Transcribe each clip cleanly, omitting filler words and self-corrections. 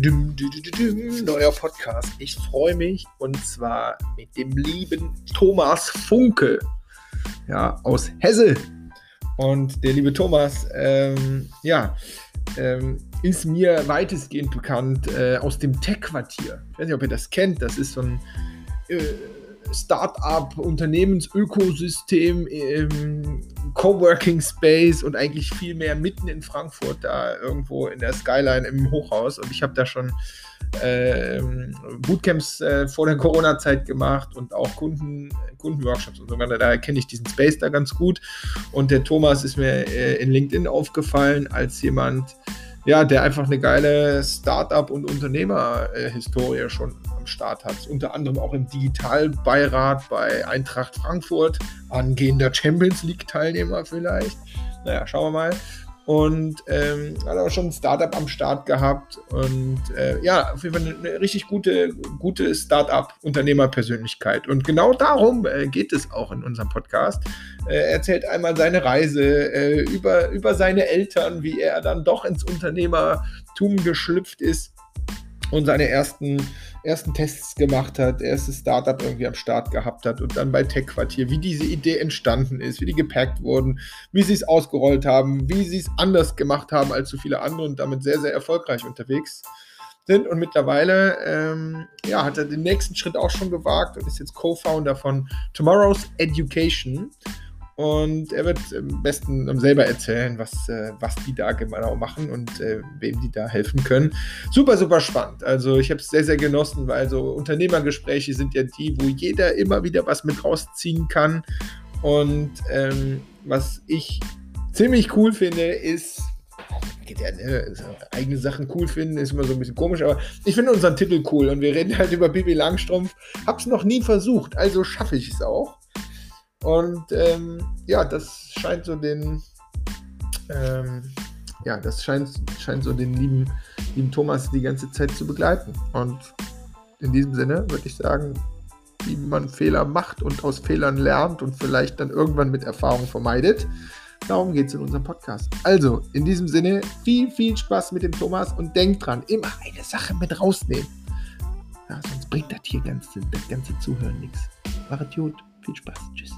Neuer Podcast. Ich freue mich und zwar mit dem lieben Thomas Funke, ja, aus Hesse. Und der liebe Thomas, ist mir weitestgehend bekannt aus dem Tech-Quartier. Ich weiß nicht, ob ihr das kennt. Das ist so ein Start-up-Unternehmensökosystem, Coworking Space und eigentlich viel mehr mitten in Frankfurt, da irgendwo in der Skyline im Hochhaus. Und ich habe da schon Bootcamps vor der Corona-Zeit gemacht und auch Kundenworkshops und so weiter. Daher kenne ich diesen Space da ganz gut. Und der Thomas ist mir in LinkedIn aufgefallen als jemand, ja, der einfach eine geile Startup- und Unternehmerhistorie schon am Start hat. Unter anderem auch im Digitalbeirat bei Eintracht Frankfurt, angehender Champions League-Teilnehmer vielleicht. Naja, schauen wir mal. Und hat auch schon ein Startup am Start gehabt und auf jeden Fall eine richtig gute Startup-Unternehmerpersönlichkeit. Und genau darum geht es auch in unserem Podcast. Er erzählt einmal seine Reise über seine Eltern, wie er dann doch ins Unternehmertum geschlüpft ist und seine ersten Tests gemacht hat, erstes Startup irgendwie am Start gehabt hat und dann bei Tech-Quartier, wie diese Idee entstanden ist, wie die gepackt wurden, wie sie es ausgerollt haben, wie sie es anders gemacht haben als so viele andere und damit sehr, sehr erfolgreich unterwegs sind. Und mittlerweile hat er den nächsten Schritt auch schon gewagt und ist jetzt Co-Founder von Tomorrow's Education. Und er wird am besten selber erzählen, was die da genau machen und wem die da helfen können. Super, super spannend. Also ich habe es sehr, sehr genossen, weil so Unternehmergespräche sind ja die, wo jeder immer wieder was mit rausziehen kann. Und was ich ziemlich cool finde, ist, eigene Sachen cool finden, ist immer so ein bisschen komisch, aber ich finde unseren Titel cool und wir reden halt über Pippi Langstrumpf. Hab's noch nie versucht, also schaffe ich es auch. Und das scheint so den scheint so den lieben Thomas die ganze Zeit zu begleiten. Und in diesem Sinne würde ich sagen, wie man Fehler macht und aus Fehlern lernt und vielleicht dann irgendwann mit Erfahrung vermeidet. Darum geht es in unserem Podcast. Also, in diesem Sinne, viel, viel Spaß mit dem Thomas und denkt dran, immer eine Sache mit rausnehmen. Ja, sonst bringt das hier das ganze Zuhören nichts. Macht gut, viel Spaß, tschüss.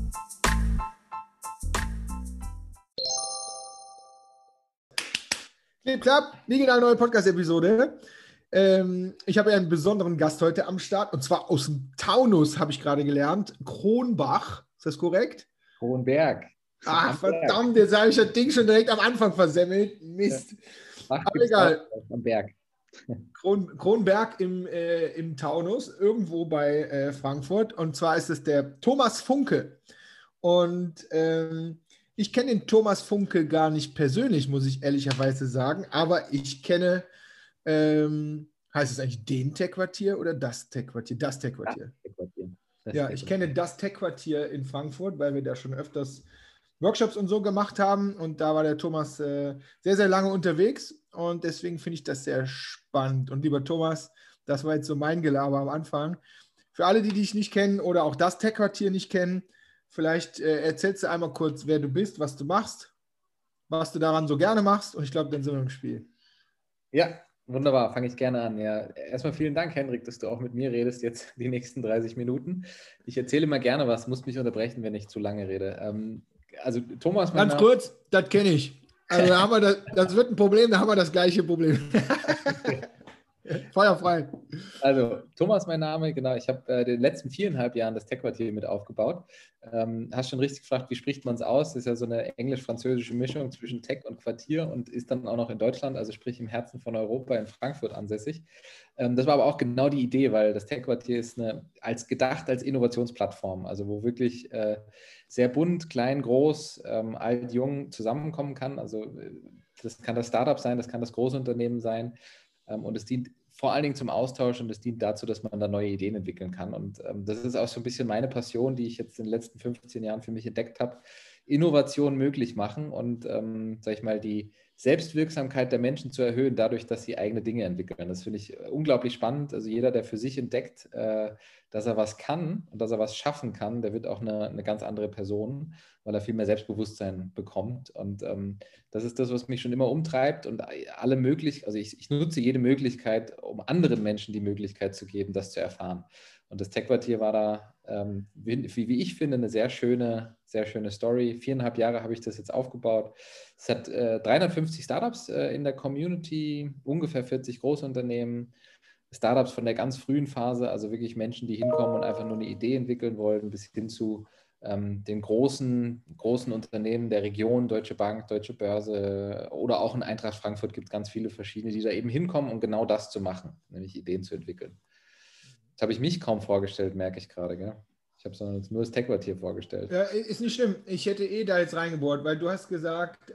Klipp, klapp, wie geht eine neue Podcast-Episode? Ich habe ja einen besonderen Gast heute am Start und zwar aus dem Taunus, habe ich gerade gelernt. Kronbach, ist das korrekt? Kronberg. Ach, verdammt, jetzt habe ich das Ding schon direkt am Anfang versemmelt. Mist. Aber egal. Am Berg. Kronberg im Taunus, irgendwo bei Frankfurt. Und zwar ist es der Thomas Funke. Und ich kenne den Thomas Funke gar nicht persönlich, muss ich ehrlicherweise sagen. Aber ich kenne, heißt es eigentlich den Tech-Quartier oder das Tech-Quartier? Das Tech-Quartier. Ich kenne das Tech-Quartier in Frankfurt, weil wir da schon öfters Workshops und so gemacht haben. Und da war der Thomas sehr, sehr lange unterwegs. Und deswegen finde ich das sehr spannend. Und lieber Thomas, das war jetzt so mein Gelaber am Anfang. Für alle, die dich nicht kennen oder auch das Tech-Quartier nicht kennen, vielleicht erzählst du einmal kurz, wer du bist, was du machst, was du daran so gerne machst. Und ich glaube, dann sind wir im Spiel. Ja, wunderbar. Fange ich gerne an. Ja, erstmal vielen Dank, Henrik, dass du auch mit mir redest jetzt die nächsten 30 Minuten. Ich erzähle immer gerne was, muss mich unterbrechen, wenn ich zu lange rede. Also Thomas, ganz kurz, das kenne ich. Also da haben wir das wird ein Problem, da haben wir das gleiche Problem. Feuerfrei. Also Thomas, mein Name, genau. Ich habe in den letzten 4,5 Jahren das Tech-Quartier mit aufgebaut. Hast schon richtig gefragt, wie spricht man es aus? Das ist ja so eine englisch-französische Mischung zwischen Tech und Quartier und ist dann auch noch in Deutschland, also sprich im Herzen von Europa in Frankfurt ansässig. Das war aber auch genau die Idee, weil das Tech-Quartier ist gedacht als Innovationsplattform, also wo wirklich sehr bunt, klein, groß, alt, jung zusammenkommen kann. Also das kann das Startup sein, das kann das Großunternehmen sein und es dient vor allen Dingen zum Austausch und es dient dazu, dass man da neue Ideen entwickeln kann. Und das ist auch so ein bisschen meine Passion, die ich jetzt in den letzten 15 Jahren für mich entdeckt habe. Innovation möglich machen und, sag ich mal, die Selbstwirksamkeit der Menschen zu erhöhen, dadurch, dass sie eigene Dinge entwickeln. Das finde ich unglaublich spannend. Also jeder, der für sich entdeckt, dass er was kann und dass er was schaffen kann, der wird auch eine ganz andere Person, weil er viel mehr Selbstbewusstsein bekommt. Und das ist das, was mich schon immer umtreibt. Und alle möglich, also ich nutze jede Möglichkeit, um anderen Menschen die Möglichkeit zu geben, das zu erfahren. Und das Tech-Quartier war da, wie ich finde, eine sehr schöne Story. 4,5 Jahre habe ich das jetzt aufgebaut. Es hat 350 Startups in der Community, ungefähr 40 Großunternehmen, Startups von der ganz frühen Phase, also wirklich Menschen, die hinkommen und einfach nur eine Idee entwickeln wollen, bis hin zu den großen Unternehmen der Region, Deutsche Bank, Deutsche Börse oder auch in Eintracht Frankfurt gibt es ganz viele verschiedene, die da eben hinkommen, um genau das zu machen, nämlich Ideen zu entwickeln. Das habe ich mich kaum vorgestellt, merke ich gerade. Gell? Ich habe nur das Tech-Quartier vorgestellt. Ja, ist nicht schlimm. Ich hätte da jetzt reingebohrt, weil du hast gesagt,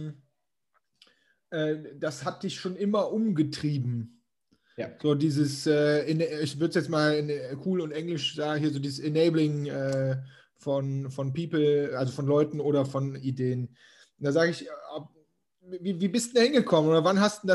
das hat dich schon immer umgetrieben. Ja. So dieses, ich würde es jetzt mal cool und englisch sagen, hier so dieses Enabling von People, also von Leuten oder von Ideen. Und da sage ich, wie bist du da hingekommen? Oder wann hast du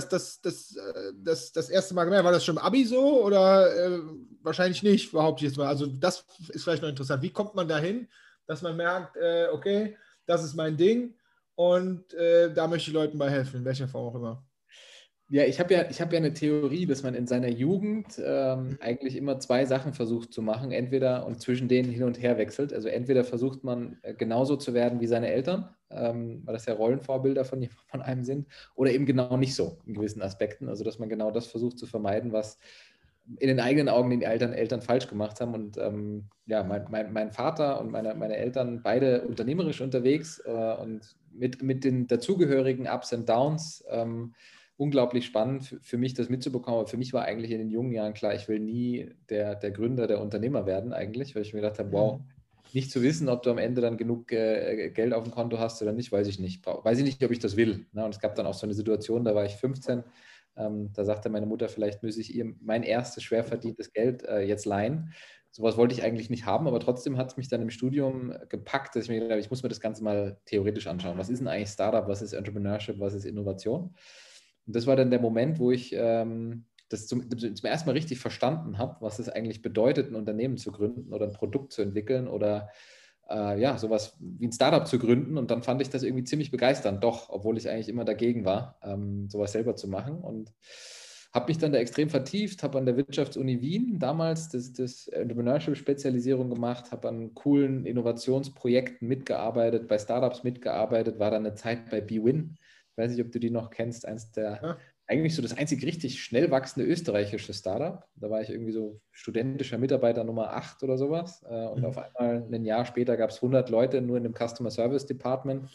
das erste Mal gemerkt? War das schon im Abi so? Oder wahrscheinlich nicht, behaupte ich jetzt mal. Also das ist vielleicht noch interessant. Wie kommt man dahin, dass man merkt, okay, das ist mein Ding und da möchte ich Leuten bei helfen, in welcher Form auch immer. Ja, ich habe ja eine Theorie, dass man in seiner Jugend eigentlich immer zwei Sachen versucht zu machen, entweder und zwischen denen hin und her wechselt. Also entweder versucht man genauso zu werden wie seine Eltern, weil das ja Rollenvorbilder von einem sind, oder eben genau nicht so in gewissen Aspekten. Also dass man genau das versucht zu vermeiden, was in den eigenen Augen die Eltern falsch gemacht haben. Und ja, mein Vater und meine Eltern beide unternehmerisch unterwegs und mit den dazugehörigen Ups und Downs. Unglaublich spannend für mich, das mitzubekommen. Aber für mich war eigentlich in den jungen Jahren klar, ich will nie der Gründer, der Unternehmer werden eigentlich, weil ich mir gedacht habe, wow, nicht zu wissen, ob du am Ende dann genug Geld auf dem Konto hast oder nicht, weiß ich nicht. Weiß ich nicht, ob ich das will. Ne? Und es gab dann auch so eine Situation, da war ich 15, da sagte meine Mutter, vielleicht müsse ich ihr mein erstes schwer verdientes Geld jetzt leihen. Sowas wollte ich eigentlich nicht haben, aber trotzdem hat es mich dann im Studium gepackt, dass ich mir gedacht habe, ich muss mir das Ganze mal theoretisch anschauen. Was ist denn eigentlich Startup, was ist Entrepreneurship, was ist Innovation? Und das war dann der Moment, wo ich das zum ersten Mal richtig verstanden habe, was es eigentlich bedeutet, ein Unternehmen zu gründen oder ein Produkt zu entwickeln oder ja, sowas wie ein Startup zu gründen. Und dann fand ich das irgendwie ziemlich begeisternd, doch, obwohl ich eigentlich immer dagegen war, sowas selber zu machen. Und habe mich dann da extrem vertieft, habe an der Wirtschaftsuni Wien damals das Entrepreneurship-Spezialisierung gemacht, habe an coolen Innovationsprojekten mitgearbeitet, bei Startups mitgearbeitet, war dann eine Zeit bei BWin. Ich weiß nicht, ob du die noch kennst, eigentlich so das einzig richtig schnell wachsende österreichische Startup. Da war ich irgendwie so studentischer Mitarbeiter Nummer 8 oder sowas. Und auf einmal ein Jahr später gab es 100 Leute nur in dem Customer Service Department.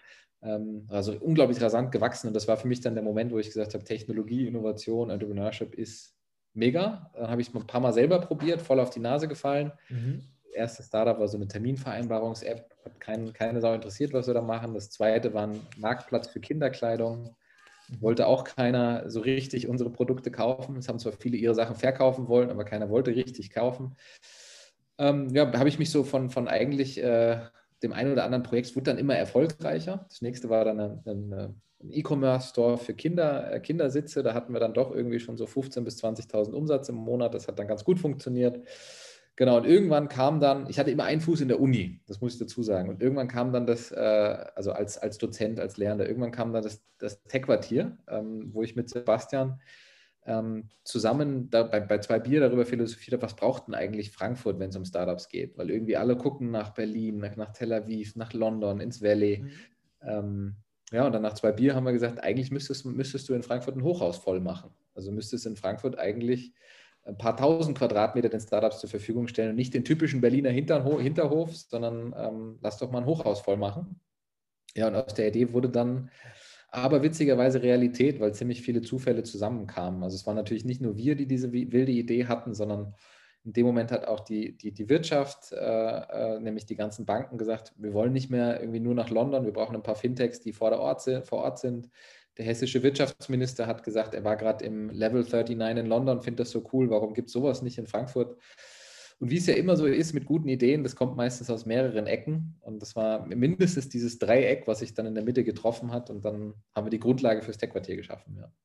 Also unglaublich rasant gewachsen. Und das war für mich dann der Moment, wo ich gesagt habe, Technologie, Innovation, Entrepreneurship ist mega. Dann habe ich es ein paar Mal selber probiert, voll auf die Nase gefallen. Das erste Startup war so eine Terminvereinbarungs-App. Hat keine Sau interessiert, was wir da machen. Das zweite war ein Marktplatz für Kinderkleidung. Wollte auch keiner so richtig unsere Produkte kaufen. Es haben zwar viele ihre Sachen verkaufen wollen, aber keiner wollte richtig kaufen. Ja, habe ich mich so von eigentlich dem einen oder anderen Projekt, es wurde dann immer erfolgreicher. Das nächste war dann ein E-Commerce-Store für Kindersitze. Da hatten wir dann doch irgendwie schon so 15.000 bis 20.000 Umsatz im Monat. Das hat dann ganz gut funktioniert. Genau, und irgendwann kam dann, ich hatte immer einen Fuß in der Uni, das muss ich dazu sagen. Und irgendwann kam dann also als Dozent, als Lehrender, irgendwann kam dann das Tech-Quartier, wo ich mit Sebastian zusammen bei 2 Bier darüber philosophiert habe, was braucht denn eigentlich Frankfurt, wenn es um Startups geht? Weil irgendwie alle gucken nach Berlin, nach Tel Aviv, nach London, ins Valley. Ja, und dann nach 2 Bier haben wir gesagt, eigentlich müsstest du in Frankfurt ein Hochhaus voll machen. Also müsstest in Frankfurt eigentlich ein paar tausend Quadratmeter den Startups zur Verfügung stellen und nicht den typischen Berliner Hinterhof, sondern lass doch mal ein Hochhaus voll machen. Ja, und aus der Idee wurde dann aber witzigerweise Realität, weil ziemlich viele Zufälle zusammenkamen. Also es waren natürlich nicht nur wir, die diese wilde Idee hatten, sondern in dem Moment hat auch die Wirtschaft, nämlich die ganzen Banken gesagt, wir wollen nicht mehr irgendwie nur nach London, wir brauchen ein paar Fintechs, die vor Ort sind. Der hessische Wirtschaftsminister hat gesagt, er war gerade im Level 39 in London, findet das so cool, warum gibt es sowas nicht in Frankfurt? Und wie es ja immer so ist mit guten Ideen, das kommt meistens aus mehreren Ecken. Und das war mindestens dieses Dreieck, was sich dann in der Mitte getroffen hat. Und dann haben wir die Grundlage fürs Tech-Quartier geschaffen. Ja.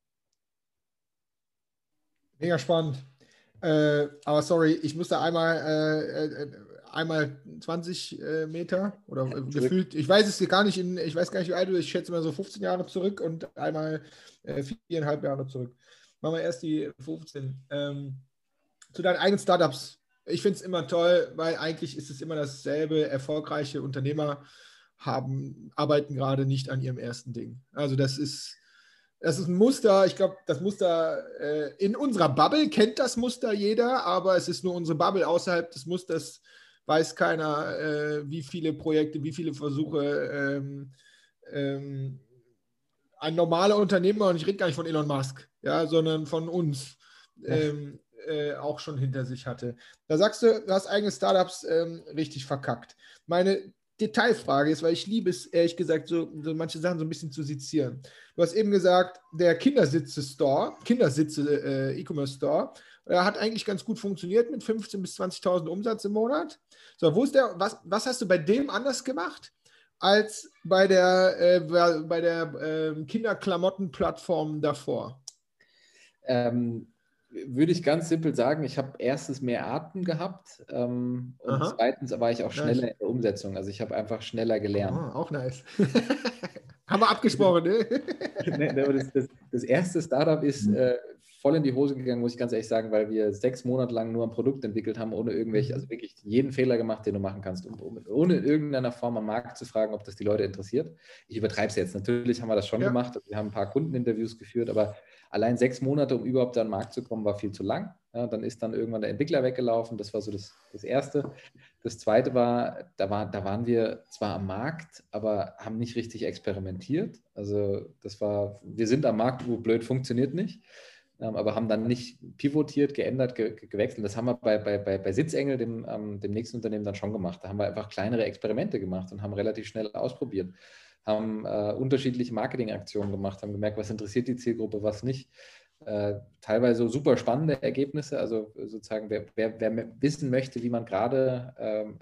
Mega spannend. Aber sorry, ich musste einmal 20 Meter oder gefühlt, ich weiß es gar nicht, ich weiß gar nicht, wie alt du bist, ich schätze mal so 15 Jahre zurück und einmal 4,5 Jahre zurück. Machen wir erst die 15. Zu deinen eigenen Startups. Ich finde es immer toll, weil eigentlich ist es immer dasselbe. Erfolgreiche Unternehmer arbeiten gerade nicht an ihrem ersten Ding. Also das ist ein Muster. Ich glaube, das Muster in unserer Bubble kennt das Muster jeder, aber es ist nur unsere Bubble. Außerhalb des Musters weiß keiner, wie viele Projekte, wie viele Versuche ein normaler Unternehmer, und ich rede gar nicht von Elon Musk, ja, sondern von uns, auch schon hinter sich hatte. Da sagst du, du hast eigene Startups richtig verkackt. Meine Detailfrage ist, weil ich liebe es, ehrlich gesagt, so manche Sachen so ein bisschen zu sezieren. Du hast eben gesagt, der Kindersitze-Store, E-Commerce-Store, hat eigentlich ganz gut funktioniert mit 15.000 bis 20.000 Umsatz im Monat. So, was hast du bei dem anders gemacht als bei der Kinderklamottenplattform davor? Würde ich ganz simpel sagen, ich habe erstens mehr Arten gehabt und zweitens war ich auch schneller in der Umsetzung. Also ich habe einfach schneller gelernt. Auch nice. Haben wir abgesprochen, ne? Das erste Startup ist voll in die Hose gegangen, muss ich ganz ehrlich sagen, weil wir 6 Monate lang nur ein Produkt entwickelt haben, ohne irgendwelche, also wirklich jeden Fehler gemacht, den du machen kannst, ohne in irgendeiner Form am Markt zu fragen, ob das die Leute interessiert. Ich übertreibe es jetzt. Natürlich haben wir das schon gemacht. Wir haben ein paar Kundeninterviews geführt, aber allein 6 Monate, um überhaupt an den Markt zu kommen, war viel zu lang. Ja, dann ist dann irgendwann der Entwickler weggelaufen. Das war so das Erste. Das Zweite war, da waren wir zwar am Markt, aber haben nicht richtig experimentiert. Also wir sind am Markt, wo blöd funktioniert nicht, aber haben dann nicht pivotiert, geändert, gewechselt. Das haben wir bei Sitzengel, dem nächsten Unternehmen, dann schon gemacht. Da haben wir einfach kleinere Experimente gemacht und haben relativ schnell ausprobiert. Haben unterschiedliche Marketingaktionen gemacht, haben gemerkt, was interessiert die Zielgruppe, was nicht. Teilweise super spannende Ergebnisse, also sozusagen, wer wissen möchte, wie man gerade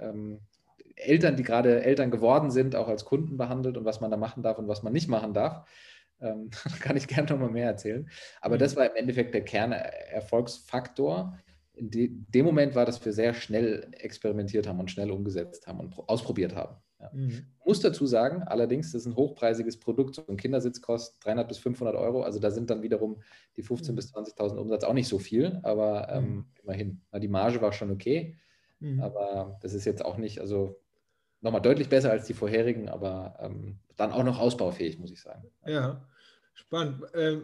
Eltern, die gerade Eltern geworden sind, auch als Kunden behandelt und was man da machen darf und was man nicht machen darf, kann ich gerne noch mal mehr erzählen. Aber das war im Endeffekt der Kernerfolgsfaktor. In dem Moment war, dass wir sehr schnell experimentiert haben und schnell umgesetzt haben und ausprobiert haben. Ja. Ich muss dazu sagen, allerdings, das ist ein hochpreisiges Produkt. So ein Kindersitz kostet 300 bis 500 Euro. Also da sind dann wiederum die 15.000 bis 20.000 Umsatz auch nicht so viel, aber immerhin. Na, die Marge war schon okay, aber das ist jetzt auch nicht, also nochmal deutlich besser als die vorherigen, aber dann auch noch ausbaufähig, muss ich sagen. Ja, spannend.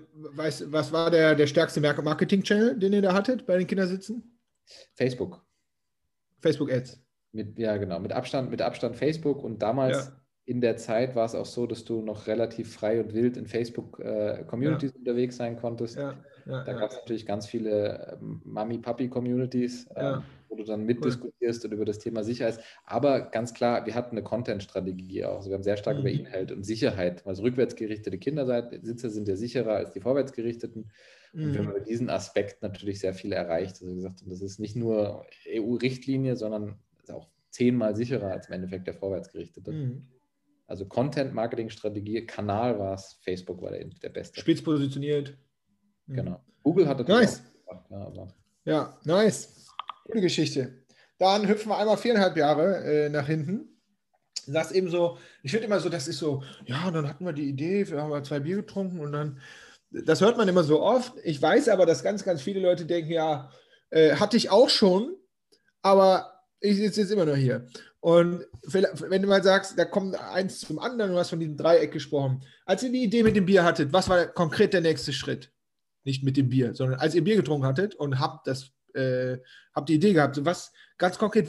Was war der stärkste Marketing-Channel, den ihr da hattet bei den Kindersitzen? Facebook. Facebook-Ads. Genau, mit Abstand Facebook, und damals in der Zeit war es auch so, dass du noch relativ frei und wild in Facebook-Communities unterwegs sein konntest. Da gab es natürlich ganz viele Mami-Papi-Communities, wo du dann mitdiskutierst und über das Thema Sicherheit. Aber ganz klar, wir hatten eine Content-Strategie auch. Also wir haben sehr stark über Inhalt und Sicherheit. Also rückwärtsgerichtete Kindersitze sind ja sicherer als die vorwärtsgerichteten. Und wir haben über diesen Aspekt natürlich sehr viel erreicht. Also gesagt, das ist nicht nur EU-Richtlinie, sondern ist auch 10-mal sicherer als im Endeffekt der vorwärtsgerichtete. Also Content-Marketing-Strategie, Kanal war es, Facebook war der beste. Spitz positioniert. Genau. Google hat das nice. auch gemacht. Ja, nice. Gute Geschichte. Dann hüpfen wir einmal 4,5 Jahre nach hinten. Du sagst eben so, ich finde immer so, das ist so, ja, und dann hatten wir die Idee, wir haben 2 Bier getrunken und dann, das hört man immer so oft. Ich weiß aber, dass ganz, ganz viele Leute denken, ja, hatte ich auch schon, aber ich sitze jetzt immer noch hier. Und wenn du mal sagst, da kommt eins zum anderen, du hast von diesem Dreieck gesprochen. Als ihr die Idee mit dem Bier hattet, was war konkret der nächste Schritt? Nicht mit dem Bier, sondern als ihr Bier getrunken hattet und habt die Idee gehabt, so was ganz konkret,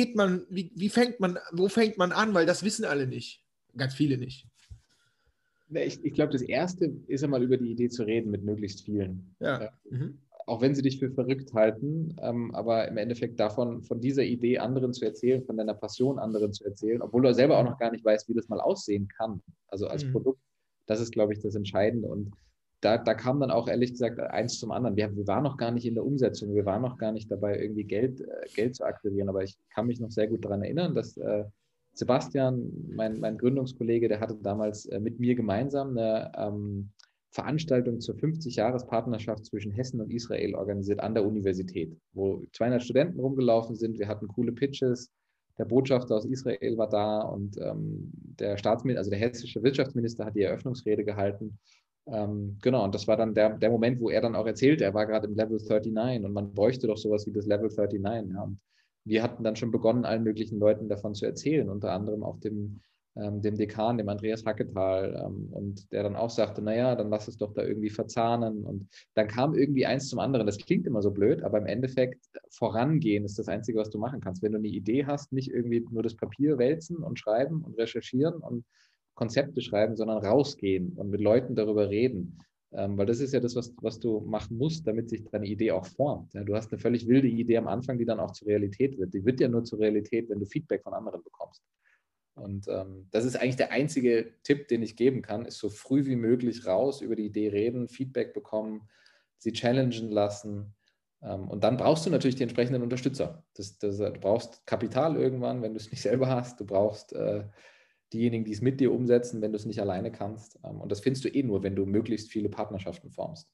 wo fängt man an? Weil das wissen alle nicht. Ganz viele nicht. Ich glaube, das Erste ist einmal über die Idee zu reden mit möglichst vielen. Ja. Auch wenn sie dich für verrückt halten, aber im Endeffekt von dieser Idee anderen zu erzählen, von deiner Passion anderen zu erzählen, obwohl du selber auch noch gar nicht weißt, wie das mal aussehen kann, also als Produkt, das ist, glaube ich, das Entscheidende. Und da kam dann auch ehrlich gesagt eins zum anderen. Wir waren noch gar nicht in der Umsetzung, wir waren noch gar nicht dabei, irgendwie Geld zu akquirieren, aber ich kann mich noch sehr gut daran erinnern, dass Sebastian, mein Gründungskollege, der hatte damals mit mir gemeinsam eine Veranstaltung zur 50-Jahres-Partnerschaft zwischen Hessen und Israel organisiert an der Universität, wo 200 Studenten rumgelaufen sind. Wir hatten coole Pitches. Der Botschafter aus Israel war da und der Staatsminister, also der hessische Wirtschaftsminister, hat die Eröffnungsrede gehalten. Genau, und das war dann der Moment, wo er dann auch erzählt, er war gerade im Level 39 und man bräuchte doch sowas wie das Level 39. Ja. Und wir hatten dann schon begonnen, allen möglichen Leuten davon zu erzählen, unter anderem auch dem Dekan, dem Andreas Hacketal, und der dann auch sagte, naja, dann lass es doch da irgendwie verzahnen. Und dann kam irgendwie eins zum anderen. Das klingt immer so blöd, aber im Endeffekt vorangehen ist das Einzige, was du machen kannst. Wenn du eine Idee hast, nicht irgendwie nur das Papier wälzen und schreiben und recherchieren und Konzepte schreiben, sondern rausgehen und mit Leuten darüber reden. Weil das ist ja das, was du machen musst, damit sich deine Idee auch formt. Ja, du hast eine völlig wilde Idee am Anfang, die dann auch zur Realität wird. Die wird ja nur zur Realität, wenn du Feedback von anderen bekommst. Und das ist eigentlich der einzige Tipp, den ich geben kann, ist so früh wie möglich raus, über die Idee reden, Feedback bekommen, sie challengen lassen. Und dann brauchst du natürlich die entsprechenden Unterstützer. Du brauchst Kapital irgendwann, wenn du es nicht selber hast. Du brauchst diejenigen, die es mit dir umsetzen, wenn du es nicht alleine kannst. Und das findest du eh nur, wenn du möglichst viele Partnerschaften formst.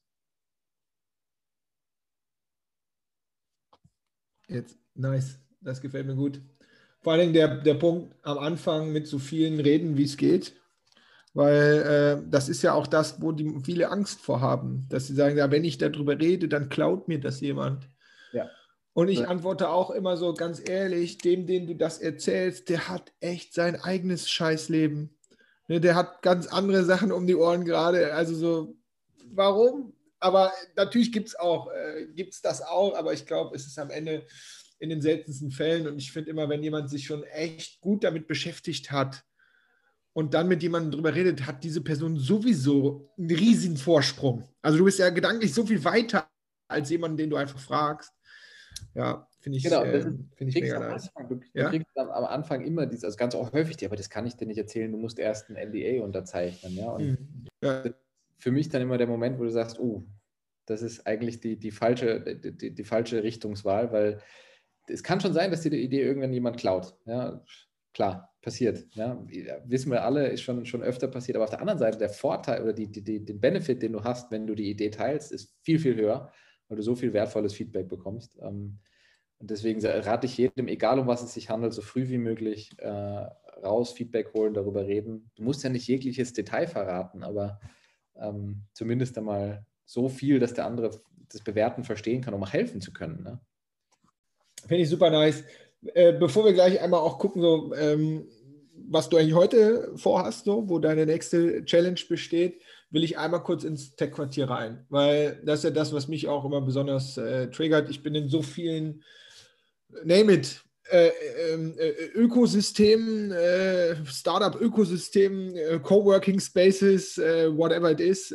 Jetzt, nice. Das gefällt mir gut. Vor allen Dingen der Punkt am Anfang mit so vielen reden, wie es geht. Weil das ist ja auch das, wo die viele Angst vor haben. Dass sie sagen, ja, wenn ich darüber rede, dann klaut mir das jemand. Ja. Und ich antworte auch immer so ganz ehrlich, dem du das erzählst, der hat echt sein eigenes Scheißleben. Ne, der hat ganz andere Sachen um die Ohren gerade. Also so, warum? Aber natürlich gibt es das auch, aber ich glaube, es ist am Ende in den seltensten Fällen. Und ich finde immer, wenn jemand sich schon echt gut damit beschäftigt hat und dann mit jemandem drüber redet, hat diese Person sowieso einen riesigen Vorsprung. Also du bist ja gedanklich so viel weiter als jemand, den du einfach fragst. Ja, finde ich, Genau, find ich mega nice. Du Ja? kriegst am Anfang immer dieses, also ganz auch häufig, aber das kann ich dir nicht erzählen, du musst erst ein NDA unterzeichnen. Ja? Und Ja. für mich dann immer der Moment, wo du sagst, das ist eigentlich die falsche Richtungswahl, weil es kann schon sein, dass dir die Idee irgendwann jemand klaut. Ja? Klar, passiert. Ja? Wissen wir alle, ist schon öfter passiert. Aber auf der anderen Seite, der Vorteil oder den Benefit, den du hast, wenn du die Idee teilst, ist viel, viel höher, weil du so viel wertvolles Feedback bekommst. Und deswegen rate ich jedem, egal um was es sich handelt, so früh wie möglich raus, Feedback holen, darüber reden. Du musst ja nicht jegliches Detail verraten, aber zumindest einmal so viel, dass der andere das Bewerten verstehen kann, um auch helfen zu können. Ne? Finde ich super nice. Bevor wir gleich einmal auch gucken, so, was du eigentlich heute vorhast, so, wo deine nächste Challenge besteht, will ich einmal kurz ins Tech-Quartier rein, weil das ist ja das, was mich auch immer besonders triggert. Ich bin in so vielen, name it, Ökosystemen, Startup-Ökosystemen, Coworking Spaces, whatever it is,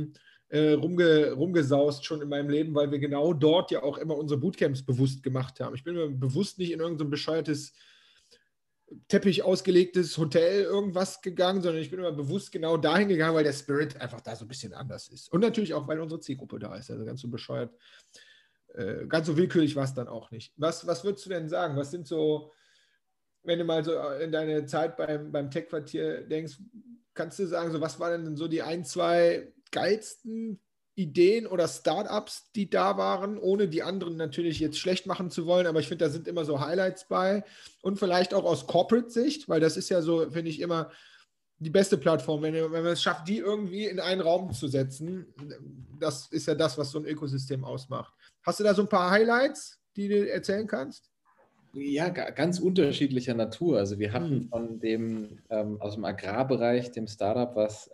rumgesaust schon in meinem Leben, weil wir genau dort ja auch immer unsere Bootcamps bewusst gemacht haben. Ich bin mir bewusst nicht in irgendein bescheuertes Teppich ausgelegtes Hotel irgendwas gegangen, sondern ich bin immer bewusst genau dahin gegangen, weil der Spirit einfach da so ein bisschen anders ist. Und natürlich auch, weil unsere Zielgruppe da ist. Also ganz so bescheuert, ganz so willkürlich war es dann auch nicht. Was würdest du denn sagen? Was sind so, wenn du mal so in deine Zeit beim Tech-Quartier denkst, kannst du sagen, so was waren denn so die ein, zwei geilsten Ideen oder Startups, die da waren, ohne die anderen natürlich jetzt schlecht machen zu wollen, aber ich finde, da sind immer so Highlights bei und vielleicht auch aus Corporate-Sicht, weil das ist ja so, finde ich, immer die beste Plattform, wenn man es schafft, die irgendwie in einen Raum zu setzen. Das ist ja das, was so ein Ökosystem ausmacht. Hast du da so ein paar Highlights, die du erzählen kannst? Ja, ganz unterschiedlicher Natur. Also wir hatten von dem aus dem Agrarbereich, dem Startup, was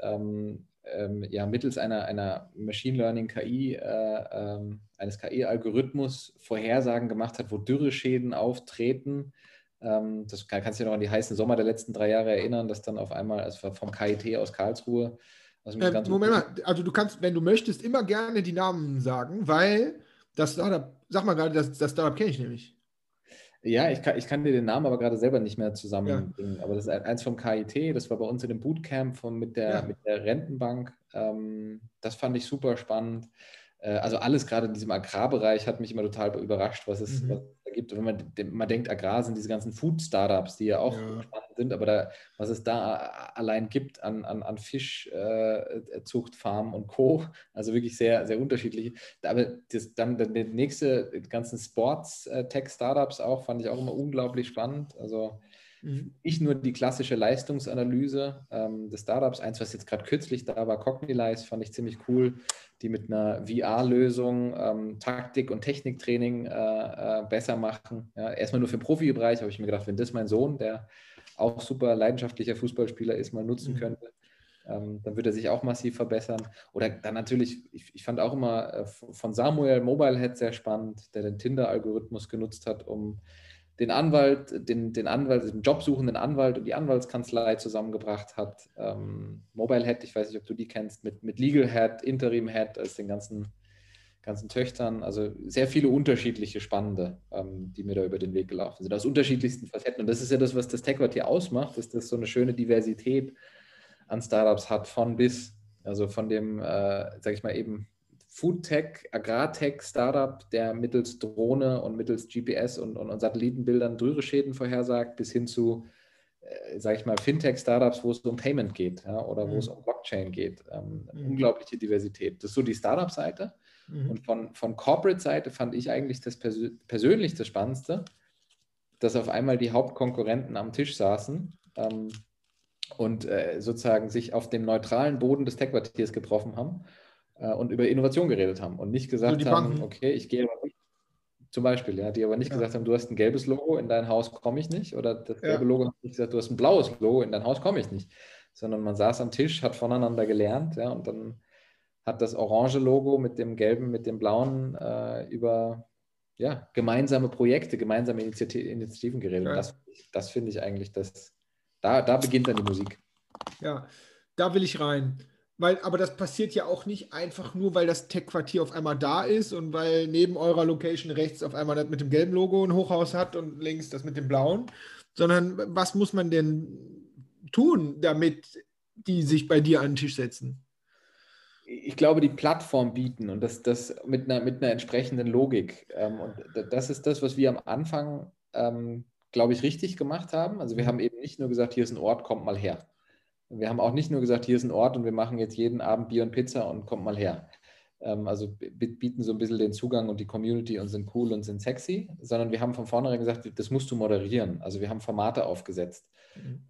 ja mittels einer Machine Learning KI, eines KI-Algorithmus Vorhersagen gemacht hat, wo Dürreschäden auftreten. Das kannst du dir noch an die heißen Sommer der letzten 3 Jahre erinnern, dass dann auf einmal, also vom KIT aus Karlsruhe, Moment mal, also du kannst, wenn du möchtest, immer gerne die Namen sagen, weil das Startup, sag mal gerade, das Startup kenne ich nämlich. Ja, ich kann dir den Namen aber gerade selber nicht mehr Ja, zusammenbringen. Aber das ist eins vom KIT, das war bei uns in dem Bootcamp mit ja. der Rentenbank. Das fand ich super spannend. Also alles gerade in diesem Agrarbereich hat mich immer total überrascht, was Mhm. es da gibt. Und wenn man denkt, Agrar sind diese ganzen Food-Startups, die ja auch Ja. spannend sind, aber was es da allein gibt an Fischzuchtfarmen und Co., also wirklich sehr, sehr unterschiedlich. Aber dann der nächste, die ganzen Sports-Tech-Startups auch, fand ich auch immer unglaublich spannend. Also Mhm. nicht nur die klassische Leistungsanalyse des Startups, eins, was jetzt gerade kürzlich da war, Cognilize, fand ich ziemlich cool, die mit einer VR-Lösung Taktik- und Techniktraining besser machen. Ja, erstmal nur für den Profibereich, habe ich mir gedacht, wenn das mein Sohn, der auch super leidenschaftlicher Fußballspieler ist, mal nutzen Mhm. könnte, dann wird er sich auch massiv verbessern. Oder dann natürlich, ich fand auch immer von Samuel Mobilehead sehr spannend, der den Tinder-Algorithmus genutzt hat, um den Anwalt, den jobsuchenden Anwalt und die Anwaltskanzlei zusammengebracht hat. Mobilehead, ich weiß nicht, ob du die kennst, mit Legalhead, Interimhead, als den ganzen Töchtern. Also sehr viele unterschiedliche Spannende, die mir da über den Weg gelaufen sind, aus unterschiedlichsten Facetten. Und das ist ja das, was das Tech-Quartier ausmacht, dass das so eine schöne Diversität an Startups hat, von bis. Also von dem, sage ich mal eben, Foodtech, Agrartech-Startup, der mittels Drohne und mittels GPS und Satellitenbildern Dürreschäden vorhersagt, bis hin zu, sage ich mal, Fintech-Startups, wo es um Payment geht, ja, oder wo es Mhm. um Blockchain geht. Mhm. Unglaubliche Diversität. Das ist so die Startup-Seite. Mhm. Und von Corporate-Seite fand ich eigentlich das persönlich das Spannendste, dass auf einmal die Hauptkonkurrenten am Tisch saßen und sozusagen sich auf dem neutralen Boden des Tech-Quartiers getroffen haben und über Innovation geredet haben und nicht So gesagt die haben, Banken. okay, ich gehe aber nicht, zum Beispiel, ja, die aber nicht Ja. gesagt haben, du hast ein gelbes Logo, in dein Haus komme ich nicht, oder das gelbe Ja. Logo hat nicht gesagt, du hast ein blaues Logo, in dein Haus komme ich nicht, sondern man saß am Tisch, hat voneinander gelernt, ja, und dann hat das orange Logo mit dem gelben, mit dem blauen über ja, gemeinsame Projekte, gemeinsame Initiativen geredet. Und Geil. das finde ich eigentlich, da beginnt dann die Musik. Ja, da will ich rein. Weil, aber das passiert ja auch nicht einfach nur, weil das Tech-Quartier auf einmal da ist und weil neben eurer Location rechts auf einmal das mit dem gelben Logo ein Hochhaus hat und links das mit dem blauen, sondern was muss man denn tun, damit die sich bei dir an den Tisch setzen? Ich glaube, die Plattform bieten und das mit einer entsprechenden Logik. Und das ist das, was wir am Anfang, glaube ich, richtig gemacht haben. Also wir haben Mhm. eben nicht nur gesagt, hier ist ein Ort, kommt mal her. Wir haben auch nicht nur gesagt, hier ist ein Ort und wir machen jetzt jeden Abend Bier und Pizza und kommt mal her. Also bieten so ein bisschen den Zugang und die Community und sind cool und sind sexy, sondern wir haben von vornherein gesagt, das musst du moderieren. Also wir haben Formate aufgesetzt, Mhm.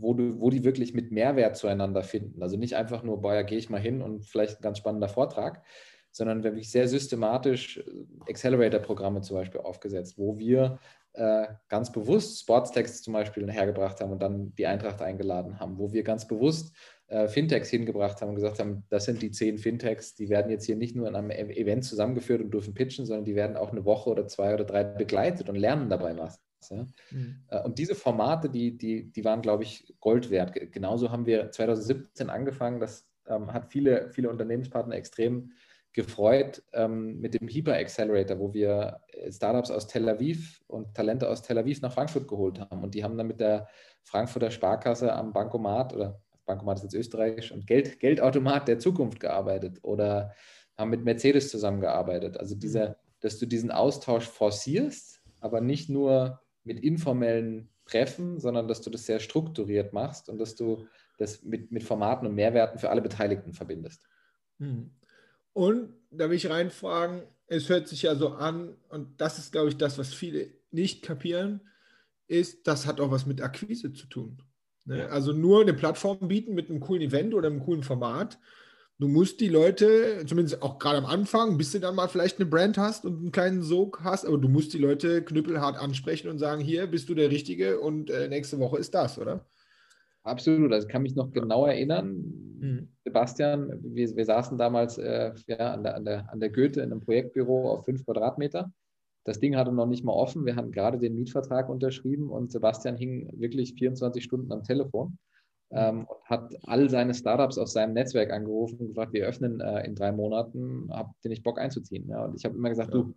wo die wirklich mit Mehrwert zueinander finden. Also nicht einfach nur, boah, ja, gehe ich mal hin und vielleicht ein ganz spannender Vortrag, sondern wirklich sehr systematisch Accelerator-Programme zum Beispiel aufgesetzt, wo wir ganz bewusst Sportstexte zum Beispiel hergebracht haben und dann die Eintracht eingeladen haben, wo wir ganz bewusst Fintechs hingebracht haben und gesagt haben, das sind die 10 Fintechs, die werden jetzt hier nicht nur in einem Event zusammengeführt und dürfen pitchen, sondern die werden auch eine Woche oder 2 oder 3 begleitet und lernen dabei was. Ja? Mhm. Und diese Formate, die waren, glaube ich, Gold wert. Genauso haben wir 2017 angefangen. Das hat viele Unternehmenspartner extrem gefreut mit dem Hyper Accelerator, wo wir Startups aus Tel Aviv und Talente aus Tel Aviv nach Frankfurt geholt haben. Und die haben dann mit der Frankfurter Sparkasse am Bankomat, oder Bankomat ist jetzt österreichisch, und Geldautomat der Zukunft gearbeitet oder haben mit Mercedes zusammengearbeitet. Also Mhm. dass du diesen Austausch forcierst, aber nicht nur mit informellen Treffen, sondern dass du das sehr strukturiert machst und dass du das mit Formaten und Mehrwerten für alle Beteiligten verbindest. Mhm. Und da will ich reinfragen, es hört sich ja so an, und das ist, glaube ich, das, was viele nicht kapieren, ist, das hat auch was mit Akquise zu tun. Ne? Ja. Also nur eine Plattform bieten mit einem coolen Event oder einem coolen Format. Du musst die Leute, zumindest auch gerade am Anfang, bis du dann mal vielleicht eine Brand hast und einen kleinen Sog hast, aber du musst die Leute knüppelhart ansprechen und sagen, hier bist du der Richtige und nächste Woche ist das, oder? Absolut, also ich kann mich noch Ja. genau erinnern, Mhm. Sebastian, wir saßen damals ja, an der Goethe in einem Projektbüro auf 5 Quadratmeter. Das Ding hatte noch nicht mal offen, wir hatten gerade den Mietvertrag unterschrieben und Sebastian hing wirklich 24 Stunden am Telefon Mhm. und hat all seine Startups aus seinem Netzwerk angerufen und gefragt, wir öffnen in 3 Monaten, habt ihr nicht Bock einzuziehen? Ja, und ich habe immer gesagt, Ja. du,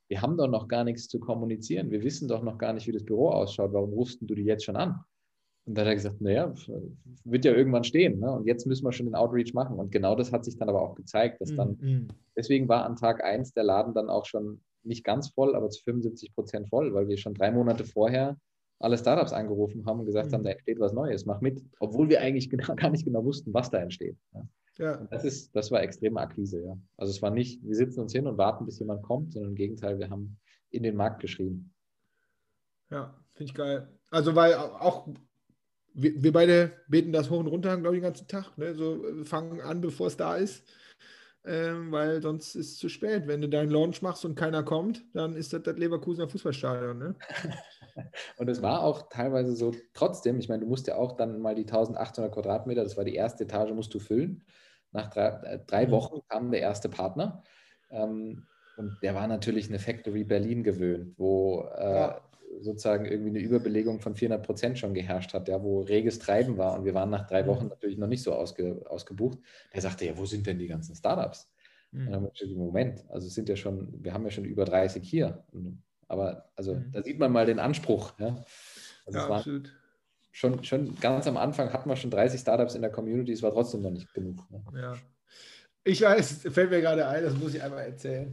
wir haben doch noch gar nichts zu kommunizieren. Wir wissen doch noch gar nicht, wie das Büro ausschaut. Warum rufst du die jetzt schon an? Und da hat er gesagt, naja, wird ja irgendwann stehen. Ne? Und jetzt müssen wir schon den Outreach machen. Und genau das hat sich dann aber auch gezeigt, dass dann, deswegen war an Tag 1 der Laden dann auch schon nicht ganz voll, aber zu 75% voll, weil wir schon 3 Monate vorher alle Startups angerufen haben und gesagt haben, da entsteht was Neues, mach mit. Obwohl wir eigentlich gar nicht genau wussten, was da entsteht. Ja? Ja. Und das war extreme Akquise, ja. Also es war nicht, wir sitzen uns hin und warten, bis jemand kommt, sondern im Gegenteil, wir haben in den Markt geschrieben. Ja, finde ich geil. Also weil auch wir beide beten das hoch und runter, glaube ich, den ganzen Tag. Ne? So fangen an, bevor es da ist. Weil sonst ist es zu spät. Wenn du deinen Launch machst und keiner kommt, dann ist das Leverkusener Fußballstadion. Ne? Und es war auch teilweise so, trotzdem, ich meine, du musst ja auch dann mal die 1800 Quadratmeter, das war die erste Etage, musst du füllen. Nach 3 Wochen kam der erste Partner. Und der war natürlich eine Factory Berlin gewöhnt, wo sozusagen irgendwie eine Überbelegung von 400% schon geherrscht hat, ja, wo reges Treiben war. Und wir waren nach 3 Wochen natürlich noch nicht so ausgebucht. Der sagte, ja, wo sind denn die ganzen Startups? Und dann haben wir gesagt, Moment, also wir haben ja schon über 30 hier. Aber also da sieht man mal den Anspruch. Ja, also ja, absolut. Schon ganz am Anfang hatten wir schon 30 Startups in der Community, es war trotzdem noch nicht genug. Ne? Ja. Ich weiß, fällt mir gerade ein, das muss ich einmal erzählen.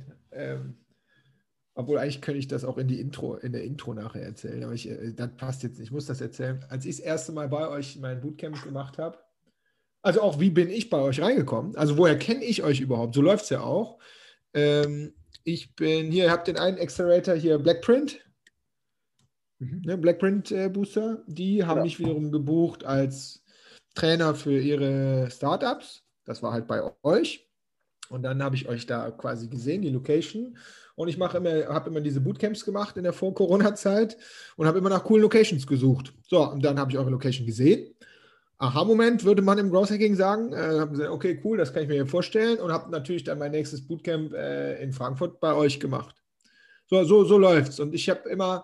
Obwohl eigentlich könnte ich das auch in der Intro nachher erzählen, aber das passt jetzt nicht, ich muss das erzählen. Als ich das erste Mal bei euch mein Bootcamp gemacht habe, also auch wie bin ich bei euch reingekommen, also woher kenne ich euch überhaupt, so läuft es ja auch. Ich bin hier, habt den einen Accelerator hier, Blackprint, ne, Blackprint Booster, die haben mich wiederum gebucht als Trainer für ihre Startups, das war halt bei euch. Und dann habe ich euch da quasi gesehen, die Location. Und ich habe immer diese Bootcamps gemacht in der Vor-Corona-Zeit und habe immer nach coolen Locations gesucht. So, und dann habe ich eure Location gesehen. Aha-Moment, würde man im Growth Hacking sagen. Habe gesagt, okay, cool, das kann ich mir hier vorstellen. Und habe natürlich dann mein nächstes Bootcamp in Frankfurt bei euch gemacht. So läuft es. Und ich habe immer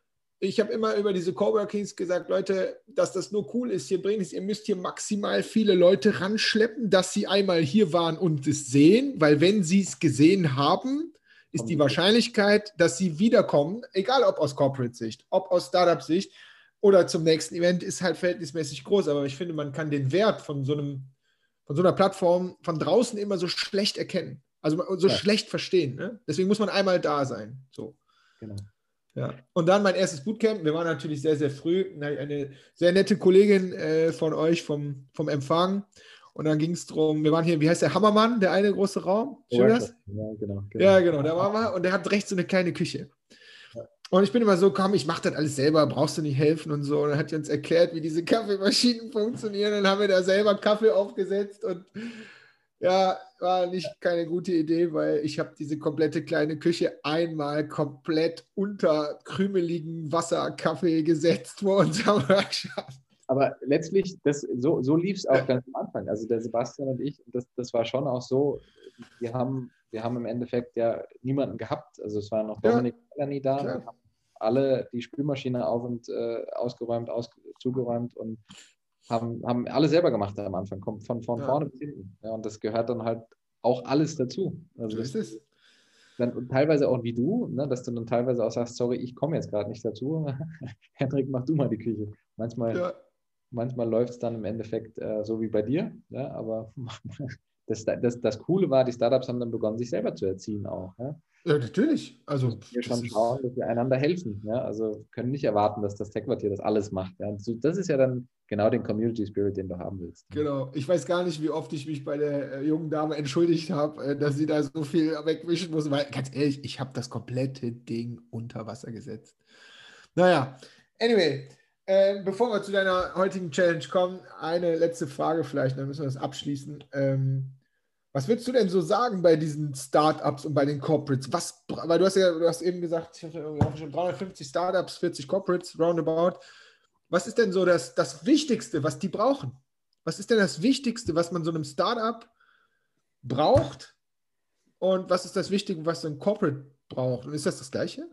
über diese Coworkings gesagt, Leute, dass das nur cool ist, ihr müsst hier maximal viele Leute ranschleppen, dass sie einmal hier waren und es sehen, weil wenn sie es gesehen haben, ist die Wahrscheinlichkeit, dass sie wiederkommen, egal ob aus Corporate-Sicht, ob aus Startup-Sicht oder zum nächsten Event, ist halt verhältnismäßig groß. Aber ich finde, man kann den Wert von so einer Plattform von draußen immer so schlecht erkennen, also so schlecht verstehen. Ne? Deswegen muss man einmal da sein. So. Genau. Ja. Und dann mein erstes Bootcamp. Wir waren natürlich sehr, sehr früh. Eine sehr nette Kollegin von euch vom Empfang. Und dann ging es darum, wir waren hier, wie heißt der Hammermann, der eine große Raum? Das? Ja, genau. Ja, genau, da waren wir. Und der hat rechts so eine kleine Küche. Ja. Und ich bin immer so, komm, ich mache das alles selber, brauchst du nicht helfen und so. Und dann hat er uns erklärt, wie diese Kaffeemaschinen funktionieren. Dann haben wir da selber Kaffee aufgesetzt und ja, war nicht keine gute Idee, weil ich habe diese komplette kleine Küche einmal komplett unter krümeligen Wasserkaffee gesetzt vor unserem Workshop. Aber letztlich, so lief es auch ganz am Anfang. Also der Sebastian und ich, das war schon auch so, wir haben im Endeffekt ja niemanden gehabt. Also es war noch Dominik Melanie da. Wir haben alle die Spülmaschine auf und ausgeräumt, zugeräumt und haben alle selber gemacht am Anfang, kommt von vorne bis hinten. Ja, und das gehört dann halt auch alles dazu. Also so ist es. Und teilweise auch wie du, ne, dass du dann teilweise auch sagst, sorry, ich komme jetzt gerade nicht dazu. Hendrik, mach du mal die Küche. Manchmal läuft es dann im Endeffekt so wie bei dir, ja, aber das Coole war, die Startups haben dann begonnen, sich selber zu erziehen auch. Ja, natürlich. Also wir schon schauen, dass wir einander helfen. Ja? Also können nicht erwarten, dass das Tech-Quartier das alles macht. Ja? Das ist ja dann genau den Community Spirit, den du haben willst. Genau. Ich weiß gar nicht, wie oft ich mich bei der jungen Dame entschuldigt habe, dass sie da so viel wegwischen muss, weil ganz ehrlich, ich habe das komplette Ding unter Wasser gesetzt. Naja, anyway, bevor wir zu deiner heutigen Challenge kommen, eine letzte Frage vielleicht, dann müssen wir das abschließen. Was würdest du denn so sagen bei diesen Startups und bei den Corporates? Weil du hast eben gesagt, ich habe schon 350 Startups, 40 Corporates, roundabout. Was ist denn so das Wichtigste, was die brauchen? Was ist denn das Wichtigste, was man so einem Startup braucht? Und was ist das Wichtige, was so ein Corporate braucht? Und ist das Gleiche?